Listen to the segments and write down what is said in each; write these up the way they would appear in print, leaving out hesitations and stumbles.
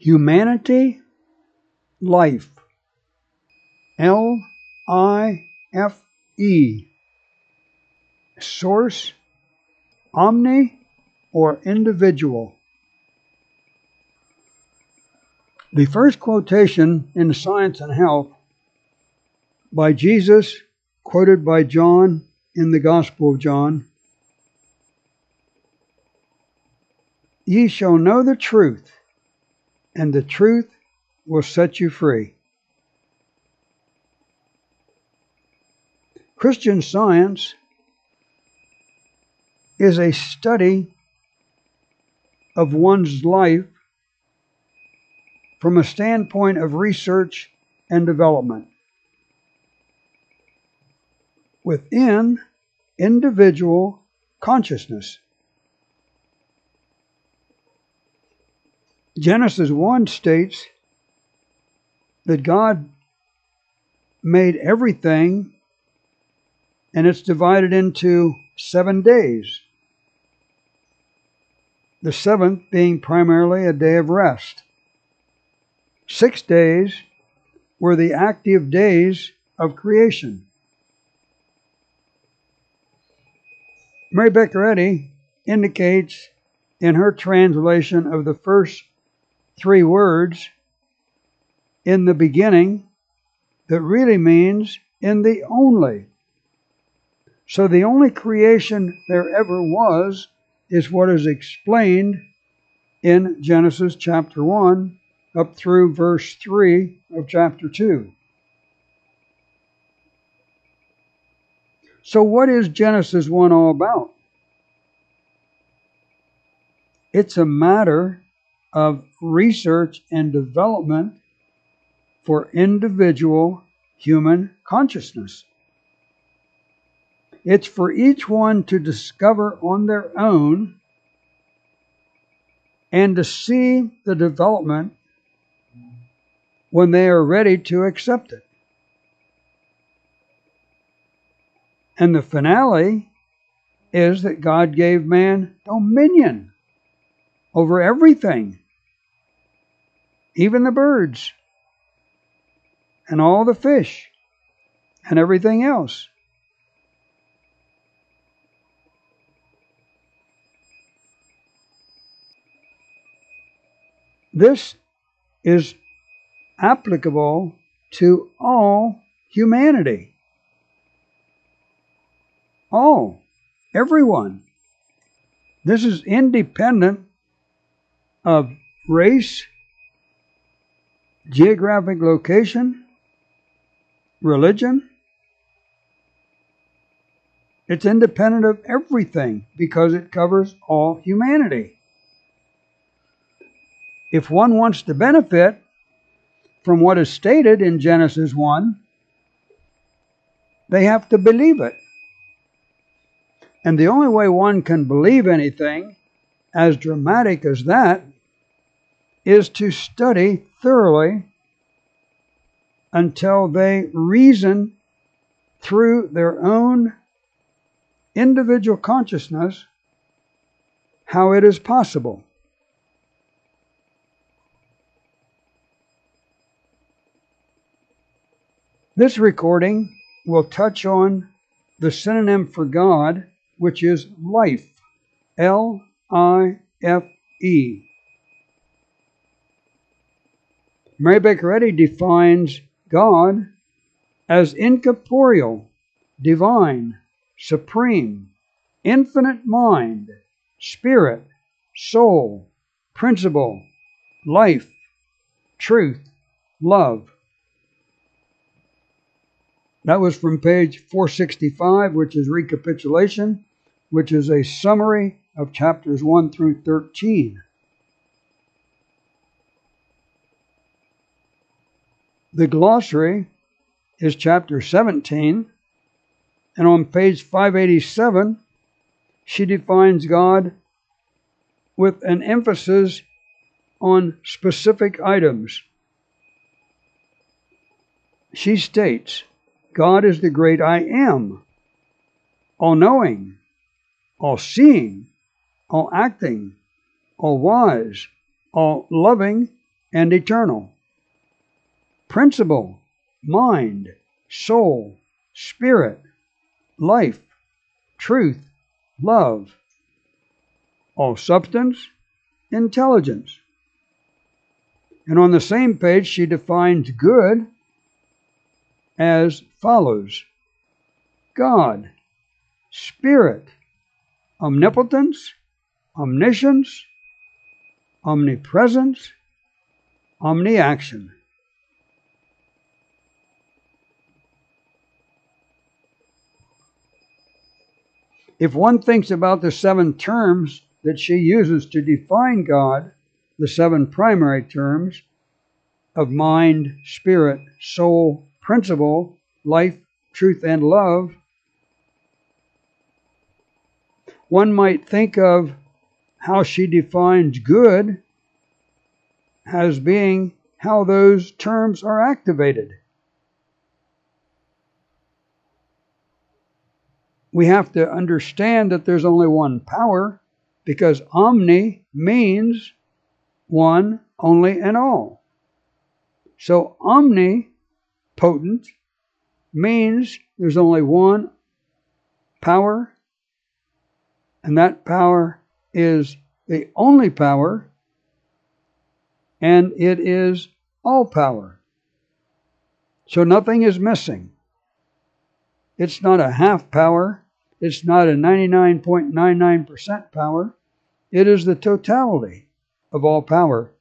Humanity, life. L-I-F-E. Source, omni or individual. The first quotation in Science and Health by Jesus, quoted by John in the Gospel of John. Ye shall know the truth, and the truth will set you free. Christian Science is a study of one's life from a standpoint of research and development within individual consciousness. Genesis 1 states that God made everything, and it's divided into 7 days. The seventh being primarily a day of rest. 6 days were the active days of creation. Mary Baker Eddy indicates in her translation of the first 3 words, in the beginning, that really means in the only. So the only creation there ever was is what is explained in Genesis chapter 1 up through verse 3 of chapter 2. So what is Genesis 1 all about? It's a matter of research and development for individual human consciousness. It's for each one to discover on their own and to see the development when they are ready to accept it. And the finale is that God gave man dominion over everything, even the birds and all the fish and everything else. This is applicable to all humanity. All, everyone. This is independent of race, geographic location, religion. It's independent of everything because it covers all humanity. If one wants to benefit from what is stated in Genesis 1, they have to believe it. And the only way one can believe anything as dramatic as that is to study thoroughly until they reason through their own individual consciousness how it is possible. This recording will touch on the synonym for God, which is life, L-I-F-E. Mary Baker Eddy defines God as incorporeal, divine, supreme, infinite mind, spirit, soul, principle, life, truth, love. That was from page 465, which is recapitulation, which is a summary of chapters 1 through 13. The glossary is chapter 17, and on page 587, she defines God with an emphasis on specific items. She states, God is the great I am, all-knowing, all-seeing, all-acting, all-wise, all-loving, and eternal. Principle, mind, soul, spirit, life, truth, love. All substance, intelligence. And on the same page, she defines good as follows: God, Spirit, omnipotence, omniscience, omnipresence, omniaction. If one thinks about the 7 terms that she uses to define God, the 7 primary terms of mind, spirit, soul, principle, life, truth, and love, one might think of how she defines good as being how those terms are activated. We have to understand that there's only one power, because omni means one, only, and all. So omnipotent means there's only one power, and that power is the only power, and it is all power. So nothing is missing. It's not a half power. It's not a 99.99% power. It is the totality of all power.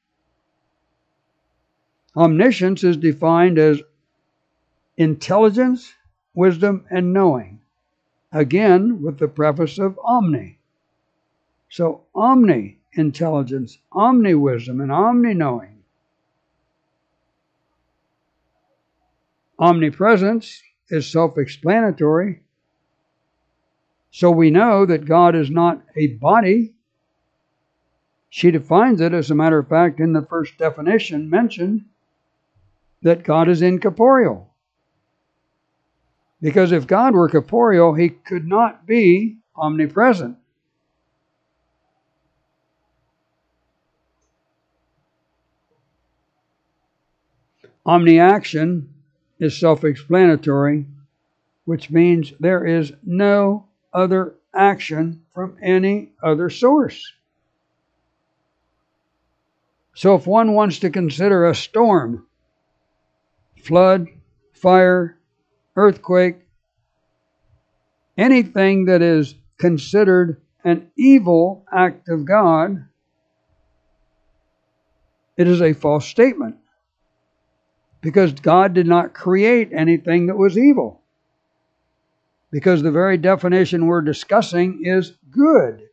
Omniscience is defined as intelligence, wisdom, and knowing. Again, with the preface of omni. So omni-intelligence, omni-wisdom, and omni-knowing. Omnipresence is self-explanatory. So we know that God is not a body. She defines it, as a matter of fact, in the first definition mentioned, that God is incorporeal. Because if God were corporeal, he could not be omnipresent. Omniaction is self-explanatory, which means there is no other action from any other source. So if one wants to consider a storm, flood, fire, earthquake, anything that is considered an evil act of God, it is a false statement. Because God did not create anything that was evil. Because the very definition we're discussing is good.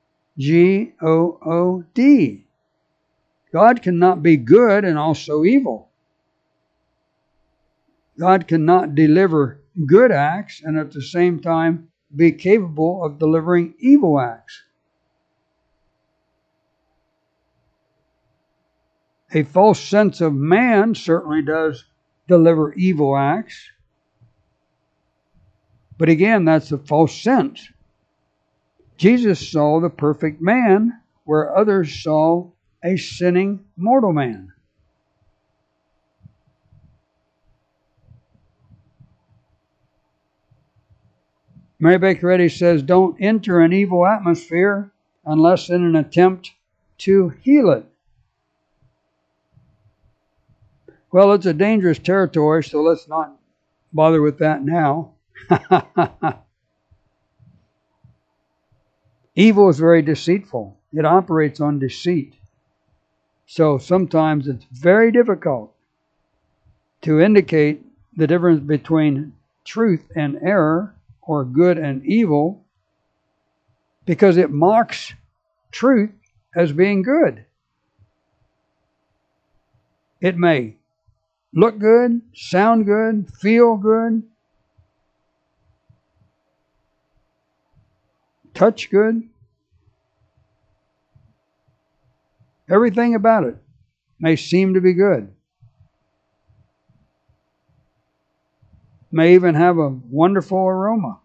G-O-O-D. God cannot be good and also evil. God cannot deliver good acts and at the same time be capable of delivering evil acts. A false sense of man certainly does deliver evil acts. But again, that's a false sense. Jesus saw the perfect man where others saw a sinning mortal man. Mary Baker Eddy says, don't enter an evil atmosphere unless in an attempt to heal it. Well, it's a dangerous territory, so let's not bother with that now. Evil is very deceitful. It operates on deceit. So sometimes it's very difficult to indicate the difference between truth and error, or good and evil, because it mocks truth as being good. It may look good, sound good, feel good, touch good. Everything about it may seem to be good. May even have a wonderful aroma.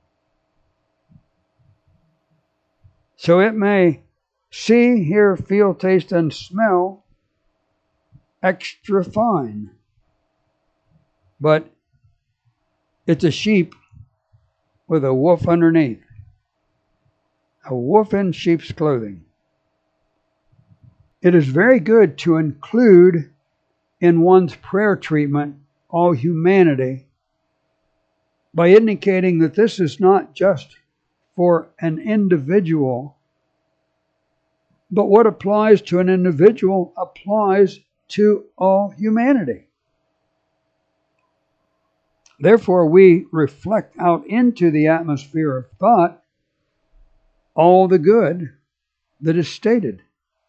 So it may see, hear, feel, taste, and smell extra fine. But it's a sheep with a wolf underneath. A wolf in sheep's clothing. It is very good to include in one's prayer treatment all humanity by indicating that this is not just for an individual, but what applies to an individual applies to all humanity. Therefore, we reflect out into the atmosphere of thought all the good that is stated.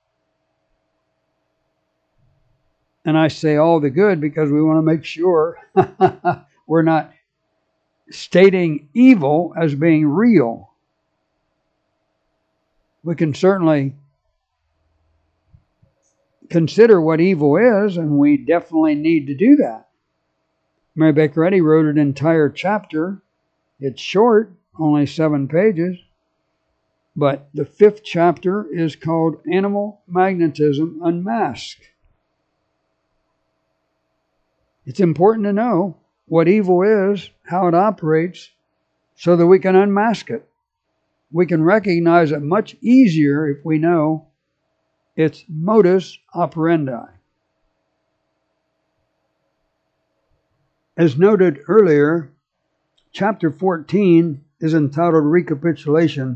And I say all the good because we want to make sure we're not stating evil as being real. We can certainly consider what evil is, and we definitely need to do that. Mary Baker Eddy wrote an entire chapter. It's short, only 7 pages, but the 5th chapter is called Animal Magnetism Unmasked. It's important to know what evil is, how it operates, so that we can unmask it. We can recognize it much easier if we know its modus operandi. As noted earlier, chapter 14 is entitled Recapitulation,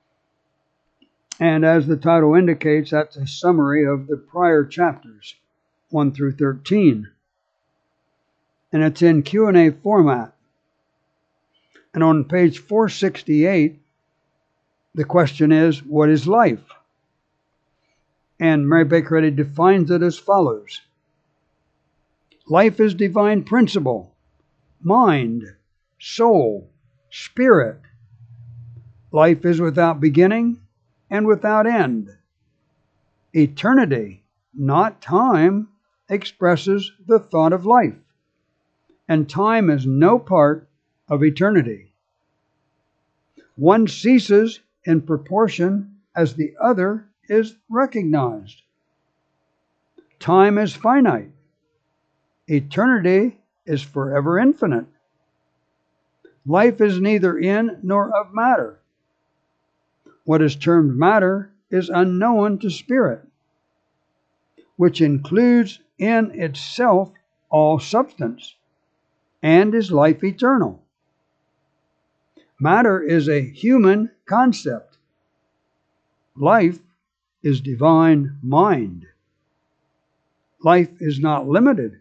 and as the title indicates, that's a summary of the prior chapters, 1 through 13. And it's in Q&A format. And on page 468, the question is, what is life? And Mary Baker Eddy defines it as follows. Life is divine principle, mind, soul, spirit. Life is without beginning and without end. Eternity, not time, expresses the thought of life. And time is no part of eternity. One ceases in proportion as the other is recognized. Time is finite. Eternity is forever infinite. Life is neither in nor of matter. What is termed matter is unknown to spirit, which includes in itself all substance, and is life eternal. Matter is a human concept. Life is divine mind. Life is not limited.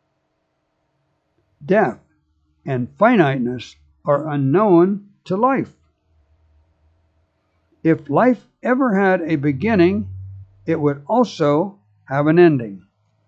Death and finiteness are unknown to life. If life ever had a beginning, it would also have an ending.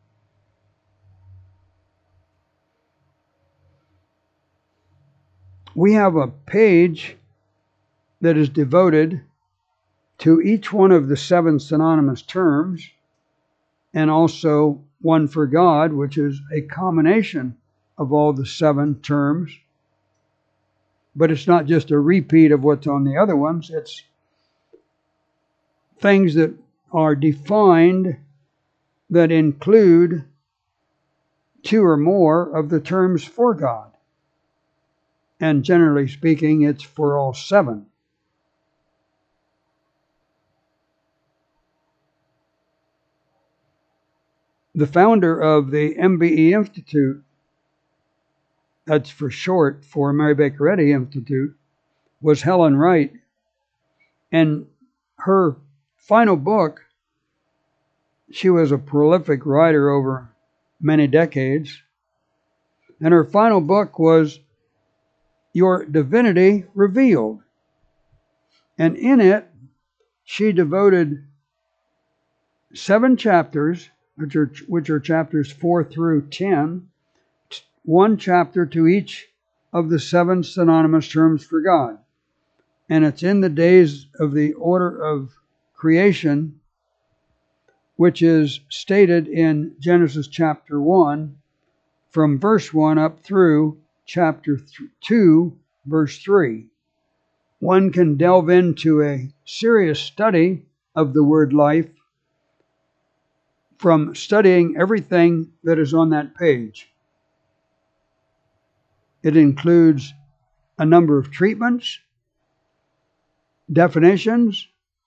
We have a page that is devoted to each one of the 7 synonymous terms, and also one for God, which is a combination of all the 7 terms. But it's not just a repeat of what's on the other ones. It's things that are defined that include 2 or more of the terms for God. And generally speaking, it's for all 7. The founder of the MBE Institute, that's for short for Mary Baker Eddy Institute, was Helen Wright. And her final book, she was a prolific writer over many decades, and her final book was Your Divinity Revealed. And in it, she devoted 7 chapters, which are chapters 4 through 10, 1 chapter to each of the 7 synonymous terms for God. And it's in the days of the order of creation, which is stated in Genesis chapter 1, from verse 1 up through chapter 2, verse 3. One can delve into a serious study of the word life from studying everything that is on that page. It includes a number of treatments, definitions,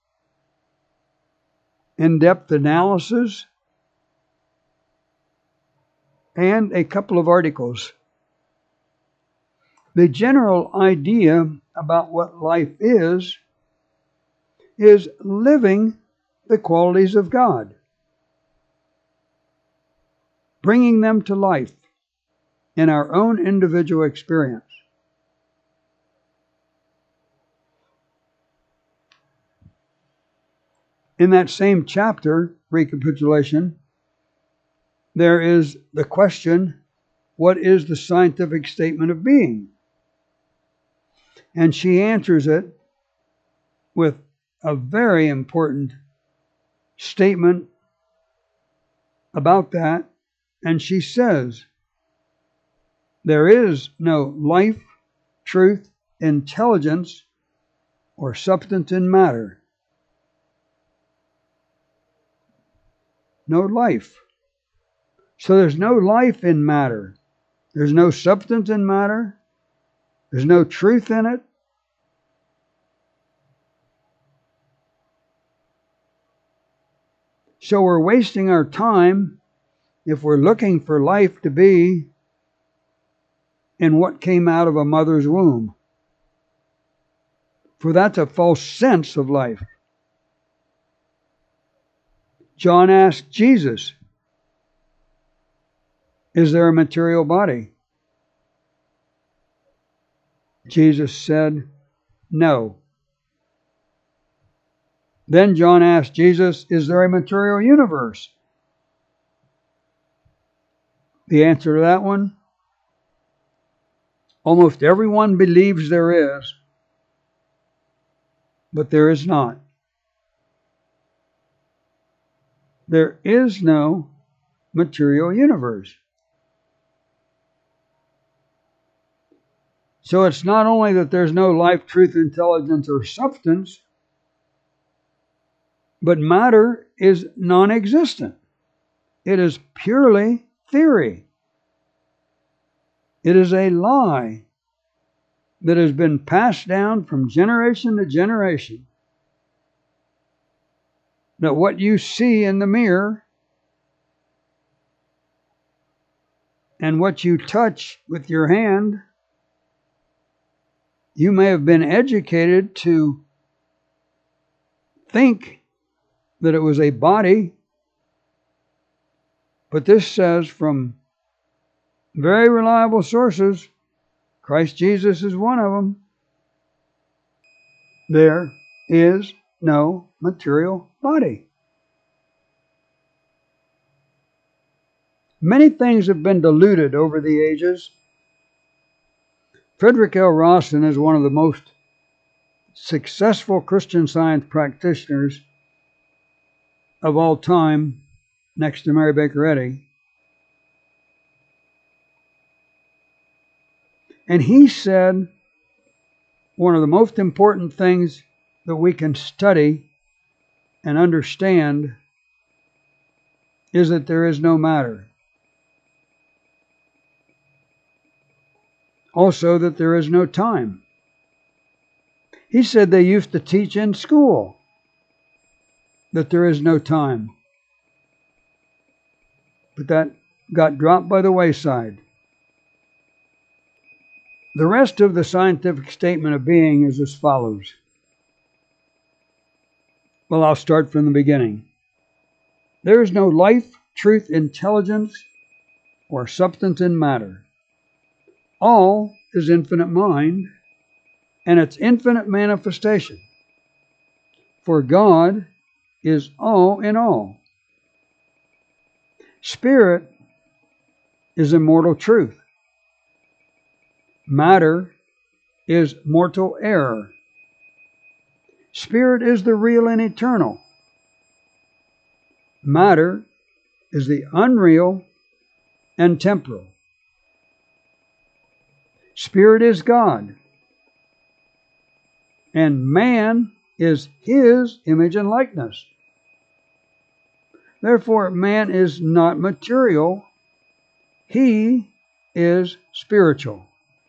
in-depth analysis, and a couple of articles. The general idea about what life is living the qualities of God, bringing them to life in our own individual experience. In that same chapter, recapitulation, there is the question, what is the scientific statement of being? And she answers it with a very important statement about that. And she says, there is no life, truth, intelligence, or substance in matter. No life. So there's no life in matter. There's no substance in matter. There's no truth in it. So we're wasting our time if we're looking for life to be in what came out of a mother's womb. For that's a false sense of life. John asked Jesus, is there a material body? Jesus said, no. Then John asked Jesus, is there a material universe? The answer to that one, almost everyone believes there is, but there is not. There is no material universe. So it's not only that there's no life, truth, intelligence, or substance, but matter is non-existent. It is purely theory. It is a lie that has been passed down from generation to generation. That what you see in the mirror and what you touch with your hand, you may have been educated to think that it was a body, but this says from very reliable sources, Christ Jesus is one of them, there is no material body. Many things have been diluted over the ages. Frederick L. Rawson is one of the most successful Christian Science practitioners of all time, next to Mary Baker Eddy. And he said one of the most important things that we can study and understand is that there is no matter. Also, that there is no time. He said they used to teach in school that there is no time. But that got dropped by the wayside. The rest of the scientific statement of being is as follows. Well, I'll start from the beginning. There is no life, truth, intelligence, or substance in matter. All is infinite mind and its infinite manifestation. For God is all in all. Spirit is immortal truth. Matter is mortal error. Spirit is the real and eternal. Matter is the unreal and temporal. Spirit is God, and man is His image and likeness. Therefore, man is not material. He is spiritual.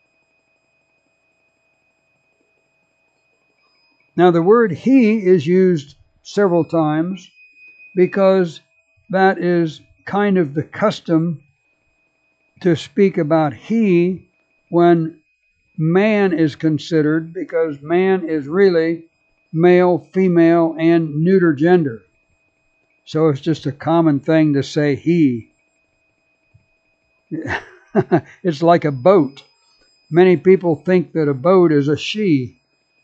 Now, the word he is used several times because that is kind of the custom to speak about he when man is considered, because man is really male, female, and neuter gender. So it's just a common thing to say he. It's like a boat. Many people think that a boat is a she.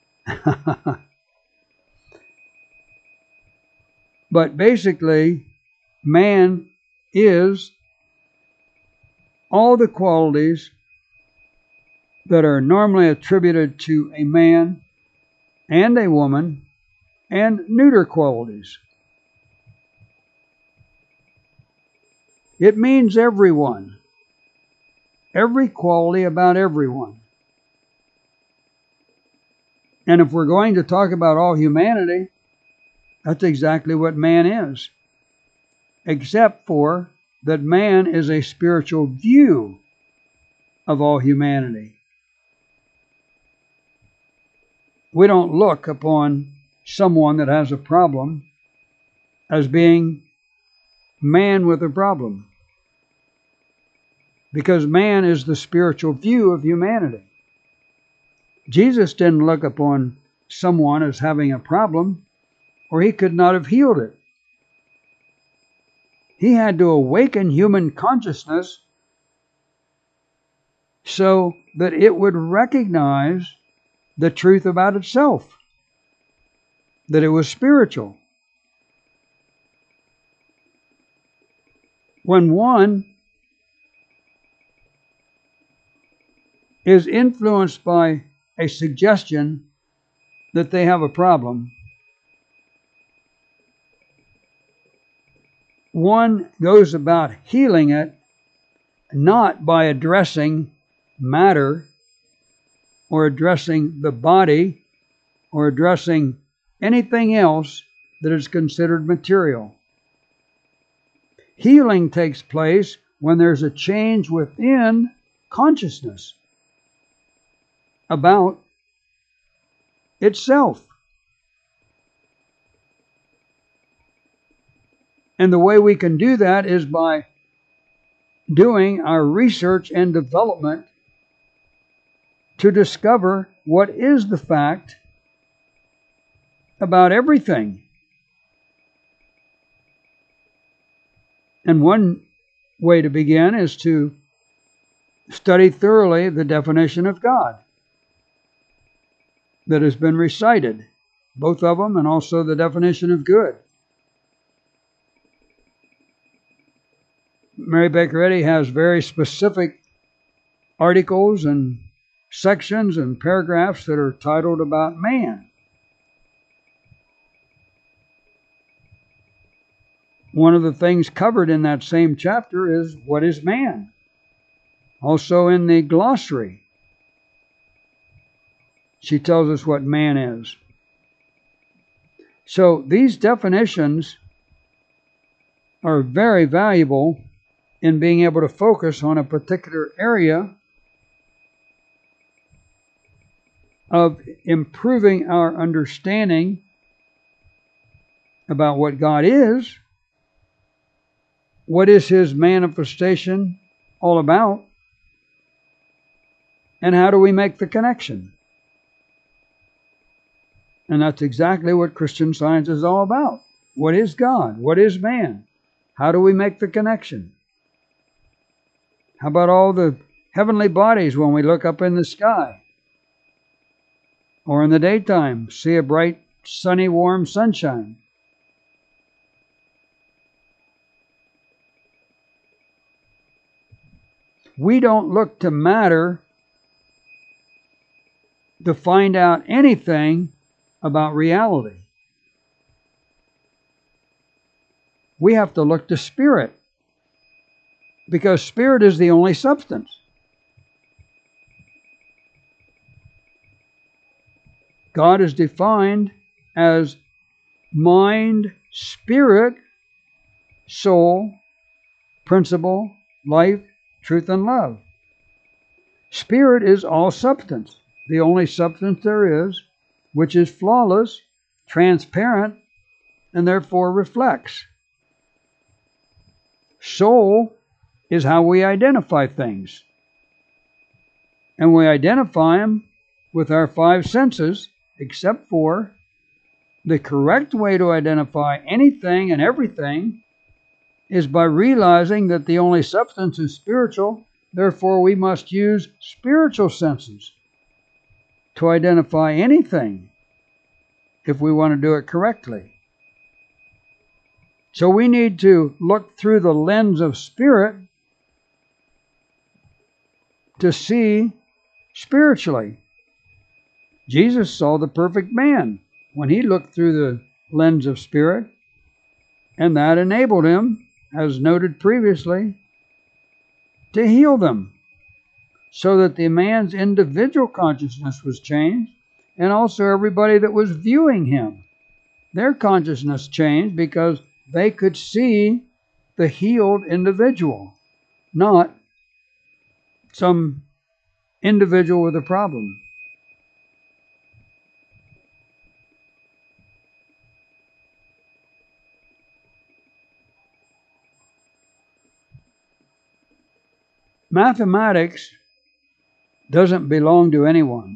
But basically, man is all the qualities that are normally attributed to a man and a woman, and neuter qualities. It means everyone. Every quality about everyone. And if we're going to talk about all humanity, that's exactly what man is. Except for that man is a spiritual view of all humanity. We don't look upon someone that has a problem as being man with a problem, because man is the spiritual view of humanity. Jesus didn't look upon someone as having a problem, or he could not have healed it. He had to awaken human consciousness so that it would recognize the truth about itself, that it was spiritual. When one is influenced by a suggestion that they have a problem, one goes about healing it not by addressing matter or addressing the body or addressing anything else that is considered material. Healing takes place when there's a change within consciousness about itself. And the way we can do that is by doing our research and development to discover what is the fact about everything. And one way to begin is to study thoroughly the definition of God that has been recited, both of them, and also the definition of good. Mary Baker Eddy has very specific articles and sections and paragraphs that are titled about man. One of the things covered in that same chapter is what is man. Also in the glossary, she tells us what man is. So these definitions are very valuable in being able to focus on a particular area of improving our understanding about what God is, what is His manifestation all about, and how do we make the connection. And that's exactly what Christian Science is all about. What is God? What is man? How do we make the connection? How about all the heavenly bodies when we look up in the sky? Or in the daytime, see a bright, sunny, warm sunshine. We don't look to matter to find out anything about reality. We have to look to spirit, because spirit is the only substance. God is defined as mind, spirit, soul, principle, life, truth, and love. Spirit is all substance, the only substance there is, which is flawless, transparent, and therefore reflects. Soul is how we identify things. And we identify them with our five senses, except for the correct way to identify anything and everything is by realizing that the only substance is spiritual. Therefore, we must use spiritual senses to identify anything if we want to do it correctly. So we need to look through the lens of spirit to see spiritually. Jesus saw the perfect man when he looked through the lens of spirit, and that enabled him, as noted previously, to heal them, so that the man's individual consciousness was changed, and also everybody that was viewing him, their consciousness changed because they could see the healed individual, not some individual with a problem. Mathematics doesn't belong to anyone.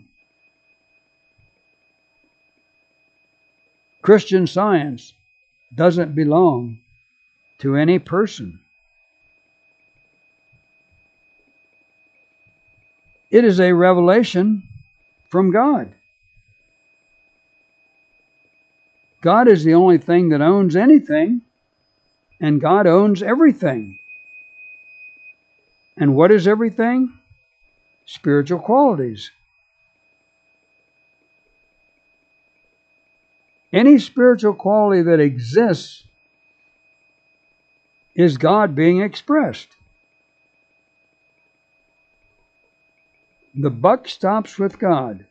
Christian Science doesn't belong to any person. It is a revelation from God. God is the only thing that owns anything, and God owns everything. And what is everything? Spiritual qualities. Any spiritual quality that exists is God being expressed. The buck stops with God.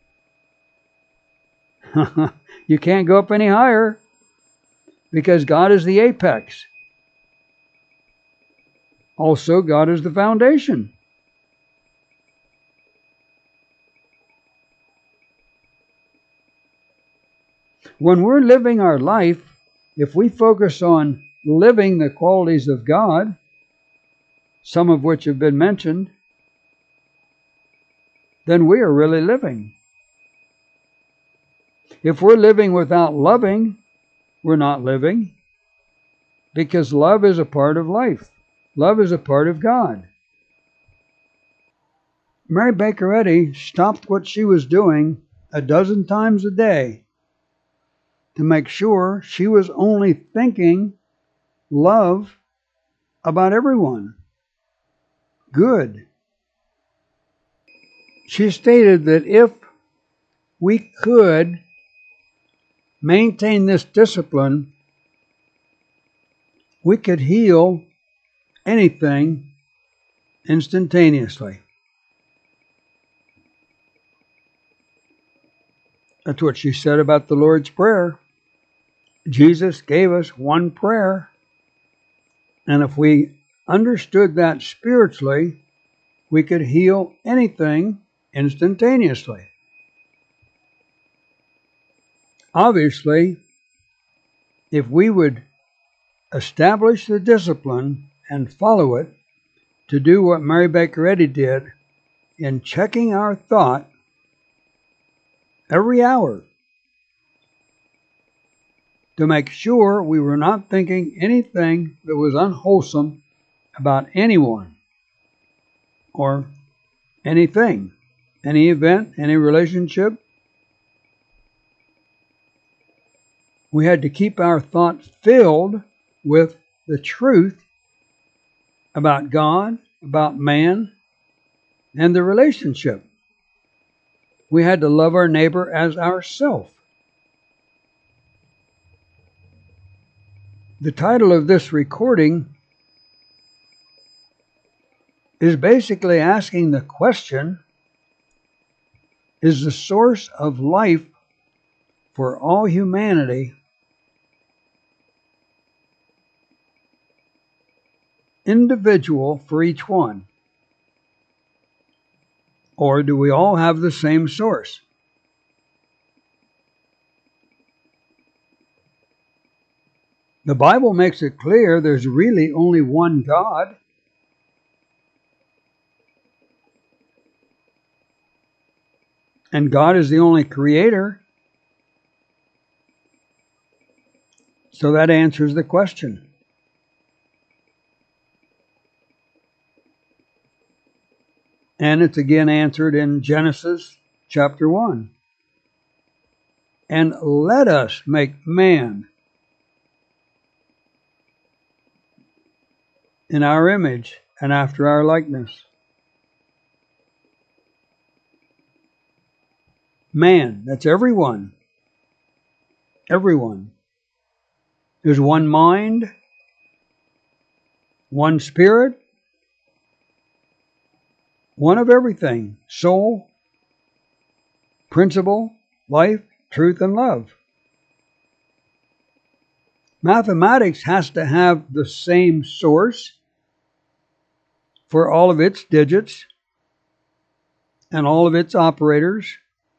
You can't go up any higher because God is the apex. Also, God is the foundation. When we're living our life, if we focus on living the qualities of God, some of which have been mentioned, then we are really living. If we're living without loving, we're not living, because love is a part of life. Love is a part of God. Mary Baker Eddy stopped what she was doing 12 times a day to make sure she was only thinking love about everyone. Good. She stated that if we could maintain this discipline, we could heal anything instantaneously. That's what she said about the Lord's Prayer. Jesus gave us one prayer, and if we understood that spiritually, we could heal anything instantaneously. Obviously, if we would establish the discipline and follow it to do what Mary Baker Eddy did in checking our thought every hour to make sure we were not thinking anything that was unwholesome about anyone or anything, any event, any relationship. We had to keep our thoughts filled with the truth about God, about man, and the relationship. We had to love our neighbor as ourself. The title of this recording is basically asking the question, is the source of life for all humanity individual for each one? Or do we all have the same source? The Bible makes it clear there's really only one God. And God is the only creator. So that answers the question. And it's again answered in Genesis chapter 1. And let us make man in our image and after our likeness. Man, that's everyone. Everyone. There's one mind, one spirit, one of everything. Soul, principle, life, truth, and love. Mathematics has to have the same source for all of its digits and all of its operators.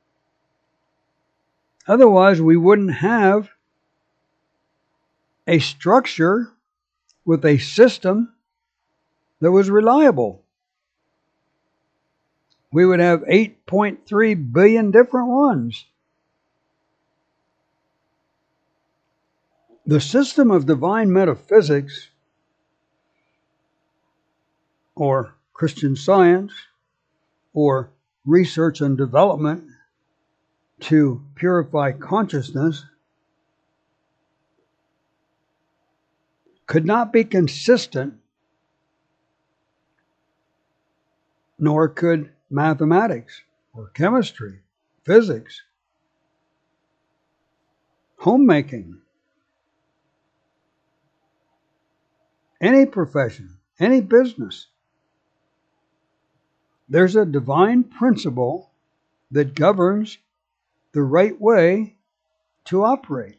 Otherwise, we wouldn't have a structure with a system that was reliable. We would have 8.3 billion different ones. The system of divine metaphysics, or Christian Science, or research and development to purify consciousness, could not be consistent, nor could mathematics or chemistry, physics, homemaking, any profession, any business. There's a divine principle that governs the right way to operate.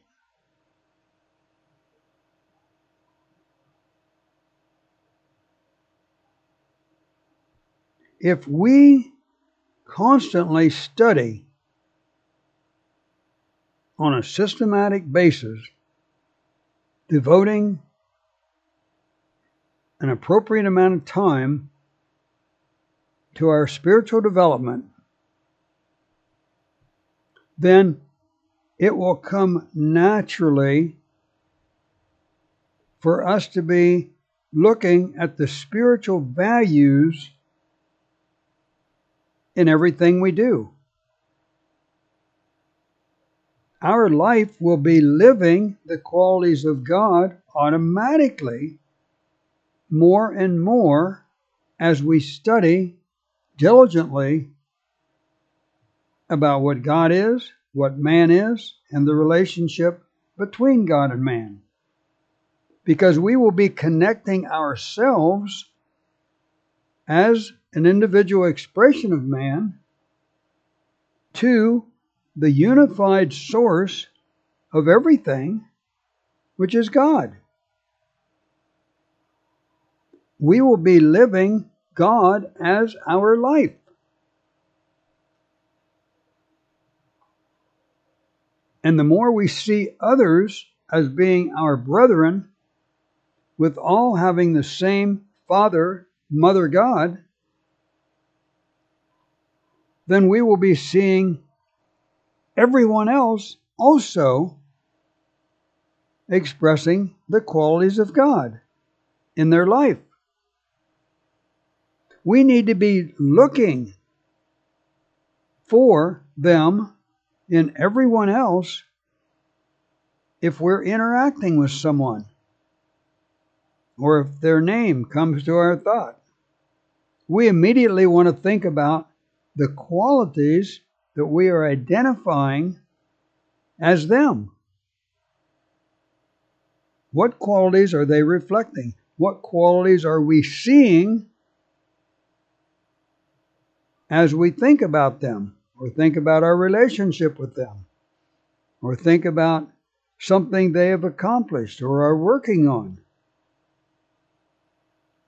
If we constantly study on a systematic basis, devoting an appropriate amount of time to our spiritual development, then it will come naturally for us to be looking at the spiritual values in everything we do. Our life will be living the qualities of God automatically more and more as we study diligently about what God is, what man is, and the relationship between God and man. Because we will be connecting ourselves as an individual expression of man to the unified source of everything, which is God. We will be living God as our life. And the more we see others as being our brethren, with all having the same Father, Mother God, then we will be seeing everyone else also expressing the qualities of God in their life. We need to be looking for them in everyone else if we're interacting with someone, or if their name comes to our thought. We immediately want to think about the qualities that we are identifying as them. What qualities are they reflecting? What qualities are we seeing as we think about them, or think about our relationship with them, or think about something they have accomplished or are working on?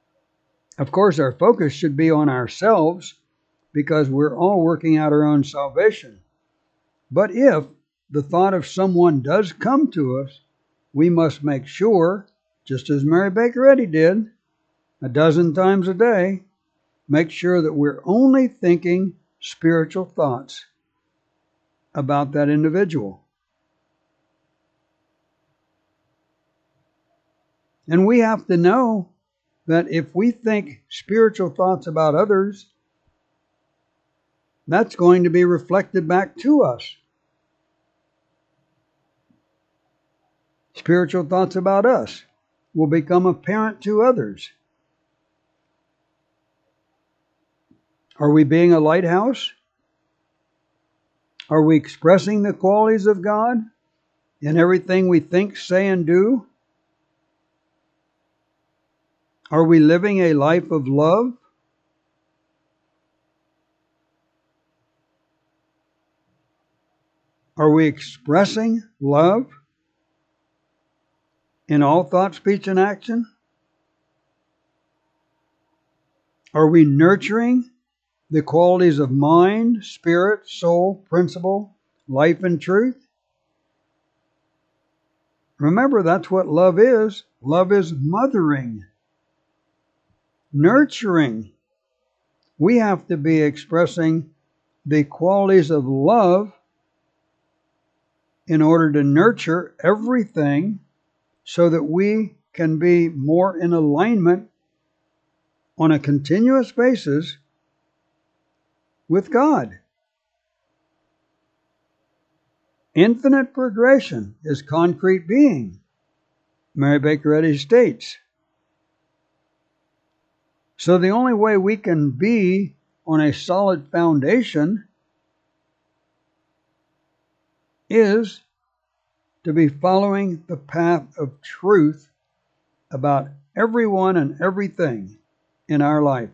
Of course, our focus should be on ourselves because we're all working out our own salvation. But if the thought of someone does come to us, we must make sure, just as Mary Baker Eddy did, 12 times a day, make sure that we're only thinking spiritual thoughts about that individual. And we have to know that if we think spiritual thoughts about others, that's going to be reflected back to us. Spiritual thoughts about us will become apparent to others. Are we being a lighthouse? Are we expressing the qualities of God in everything we think, say, and do? Are we living a life of love? Are we expressing love in all thought, speech, and action? Are we nurturing the qualities of mind, spirit, soul, principle, life, and truth? Remember, that's what love is. Love is mothering, nurturing. We have to be expressing the qualities of love in order to nurture everything so that we can be more in alignment on a continuous basis with God. Infinite progression is concrete being, Mary Baker Eddy states. So the only way we can be on a solid foundation is to be following the path of truth about everyone and everything in our life.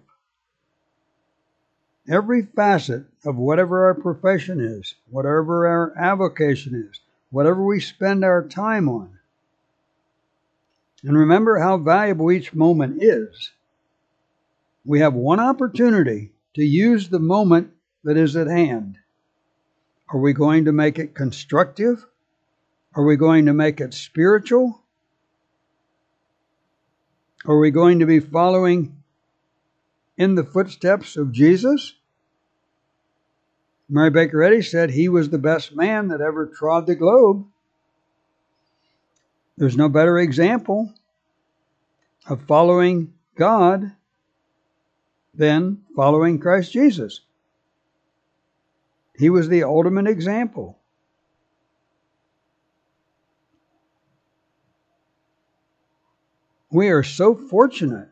Every facet of whatever our profession is, whatever our avocation is, whatever we spend our time on. And remember how valuable each moment is. We have one opportunity to use the moment that is at hand. Are we going to make it constructive? Are we going to make it spiritual? Are we going to be following in the footsteps of Jesus? Mary Baker Eddy said he was the best man that ever trod the globe. There's no better example of following God than following Christ Jesus. He was the ultimate example. We are so fortunate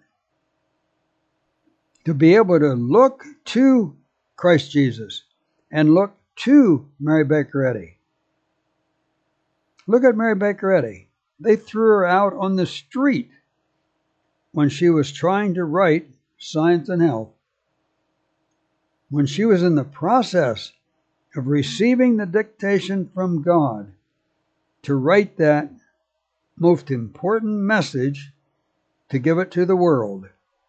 to be able to look to Christ Jesus and look to Mary Baker Eddy. Look at Mary Baker Eddy. They threw her out on the street when she was trying to write Science and Health. When she was in the process of receiving the dictation from God to write that most important message to give it to the world.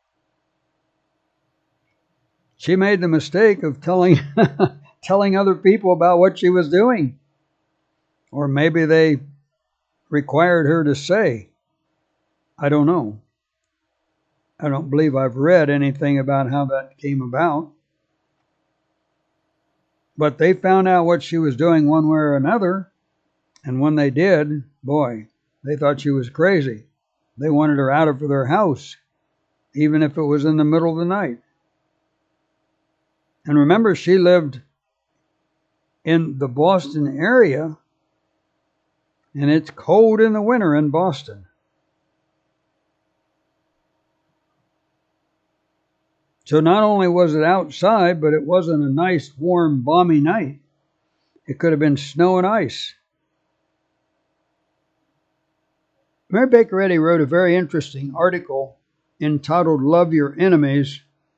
She made the mistake of telling other people about what she was doing. Or maybe they required her to say. I don't know. I don't believe I've read anything about how that came about. But they found out what she was doing one way or another. And when they did, boy, they thought she was crazy. They wanted her out of their house, even if it was in the middle of the night. And remember, she lived in the Boston area, and it's cold in the winter in Boston. So not only was it outside, but it wasn't a nice, warm, balmy night. It could have been snow and ice. Mary Baker Eddy wrote a very interesting article entitled Love Your Enemies.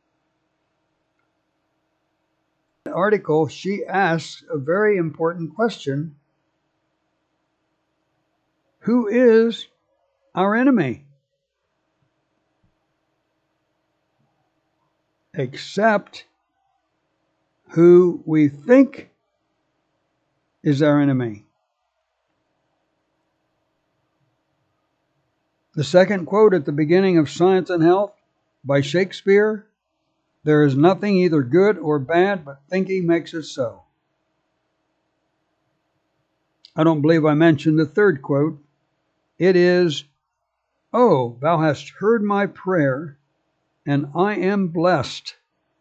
In the article, she asks a very important question. Who is our enemy? except who we think is our enemy. The second quote at the beginning of Science and Health by Shakespeare, "There is nothing either good or bad, but thinking makes it so." I don't believe I mentioned the third quote. It is, "Oh, thou hast heard my prayer, and I am blessed.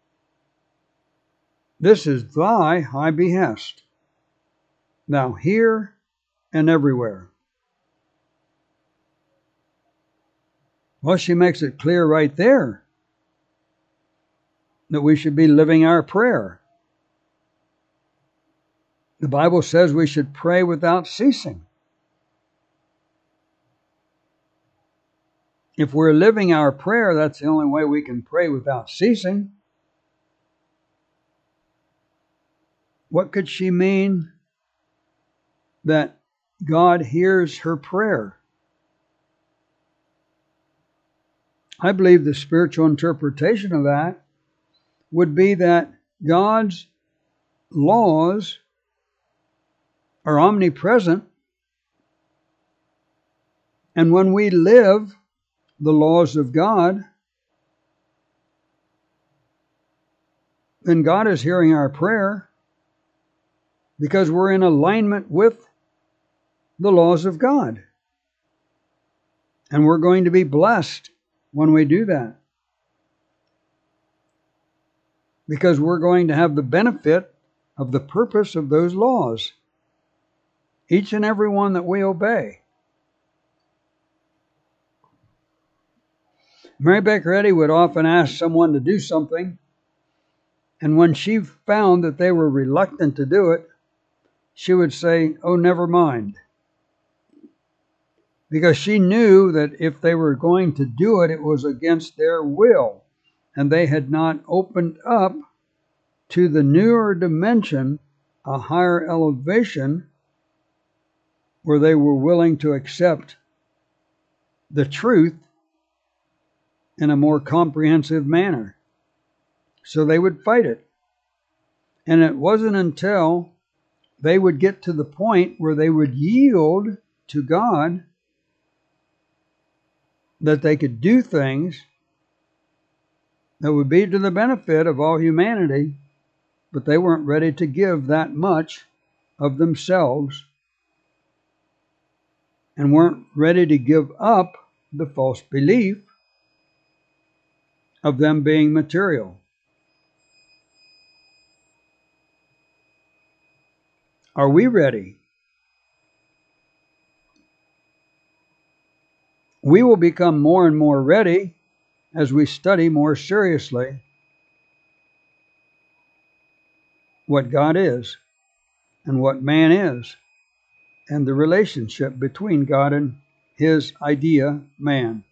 This is thy high behest, now here and everywhere." Well, she makes it clear right there that we should be living our prayer. The Bible says we should pray without ceasing. If we're living our prayer, that's the only way we can pray without ceasing. What could she mean that God hears her prayer? I believe the spiritual interpretation of that would be that God's laws are omnipresent, and when we live the laws of God, then God is hearing our prayer because we're in alignment with the laws of God. And we're going to be blessed when we do that, because we're going to have the benefit of the purpose of those laws, each and every one that we obey. Mary Baker Eddy would often ask someone to do something, and when she found that they were reluctant to do it, she would say, "Oh, never mind." Because she knew that if they were going to do it, it was against their will, and they had not opened up to the newer dimension, a higher elevation, where they were willing to accept the truth in a more comprehensive manner. So they would fight it. And it wasn't until they would get to the point where they would yield to God that they could do things that would be to the benefit of all humanity, but they weren't ready to give that much of themselves and weren't ready to give up the false belief of them being material. Are we ready? We will become more and more ready as we study more seriously what God is and what man is, and the relationship between God and his idea, man.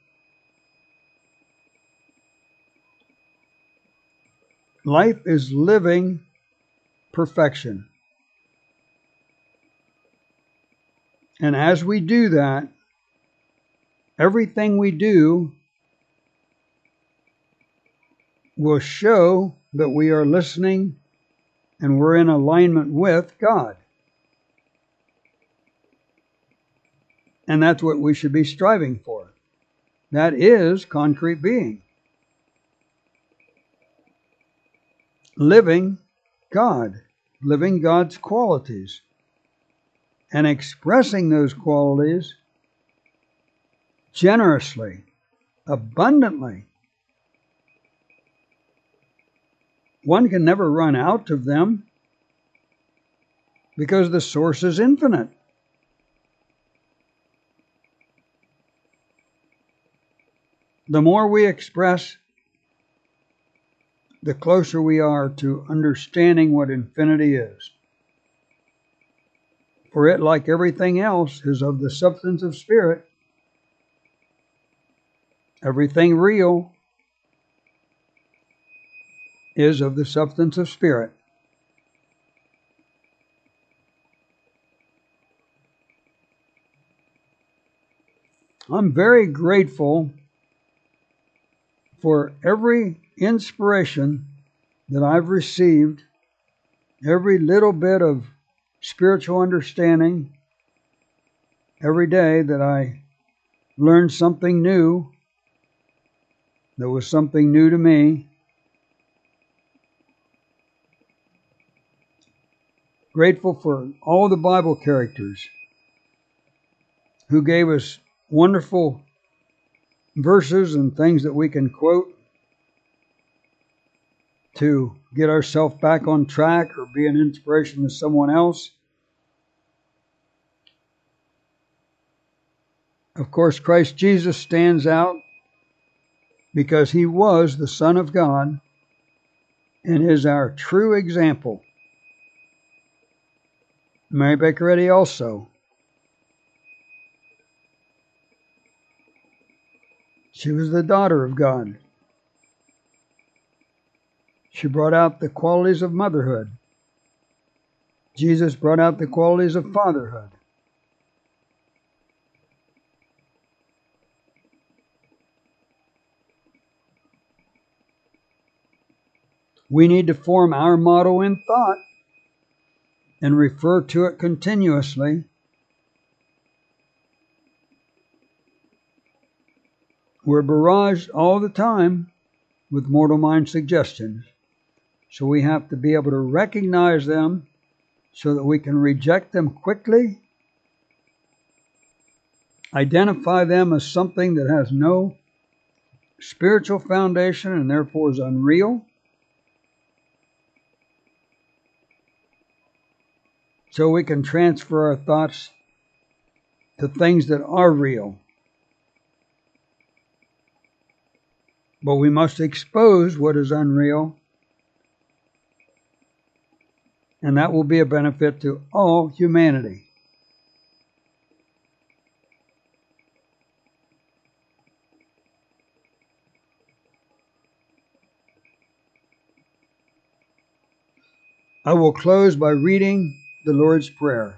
Life is living perfection. And as we do that, everything we do will show that we are listening and we're in alignment with God. And that's what we should be striving for. That is concrete being. Living God, living God's qualities, and expressing those qualities generously, abundantly. One can never run out of them because the source is infinite. The more we express, the closer we are to understanding what infinity is. For it, like everything else, is of the substance of spirit. Everything real is of the substance of spirit. I'm very grateful for every inspiration that I've received, every little bit of spiritual understanding, every day that I learned something new, that was something new to me. Grateful for all the Bible characters who gave us wonderful verses and things that we can quote to get ourselves back on track or be an inspiration to someone else. Of course, Christ Jesus stands out because he was the Son of God and is our true example. Mary Baker Eddy also. She was the daughter of God. She brought out the qualities of motherhood. Jesus brought out the qualities of fatherhood. We need to form our motto in thought and refer to it continuously. We're barraged all the time with mortal mind suggestions, so we have to be able to recognize them so that we can reject them quickly, identify them as something that has no spiritual foundation and therefore is unreal, so we can transfer our thoughts to things that are real. But we must expose what is unreal, and that will be a benefit to all humanity. I will close by reading the Lord's Prayer.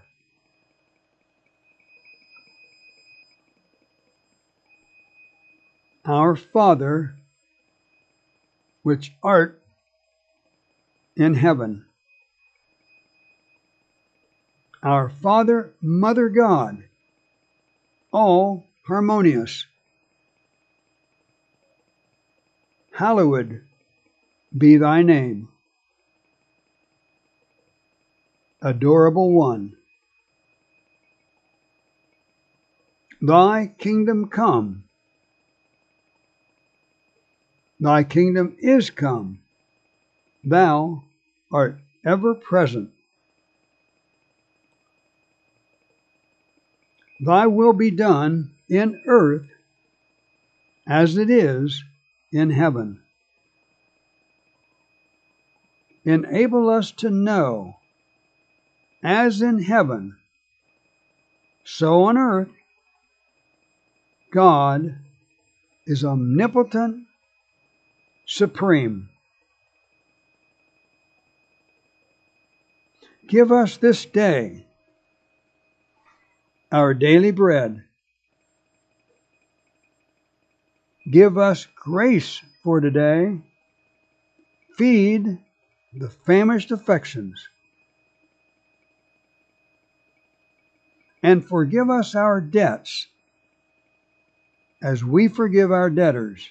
Our Father, which art in heaven. Our Father, Mother God, all harmonious. Hallowed be thy name. Adorable One. Thy kingdom come. Thy kingdom is come. Thou art ever present. Thy will be done in earth as it is in heaven. Enable us to know, as in heaven, so on earth, God is omnipotent, supreme. Give us this day our daily bread. Give us grace for today. Feed the famished affections. And forgive us our debts as we forgive our debtors.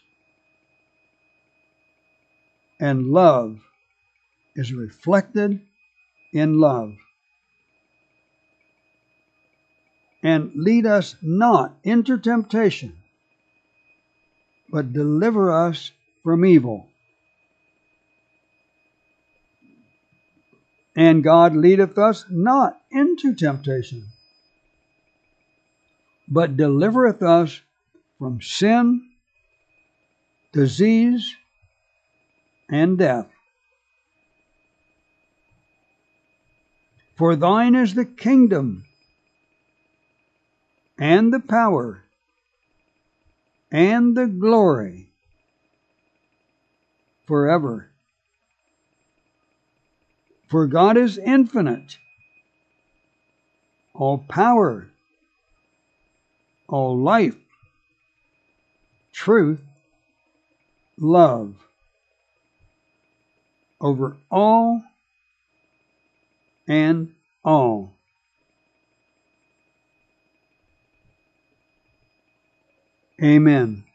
And love is reflected in love. And lead us not into temptation, but deliver us from evil. And God leadeth us not into temptation, but delivereth us from sin, disease, and death. For thine is the kingdom, and the power, and the glory, forever. For God is infinite, all power, all life, truth, love over all and all. Amen.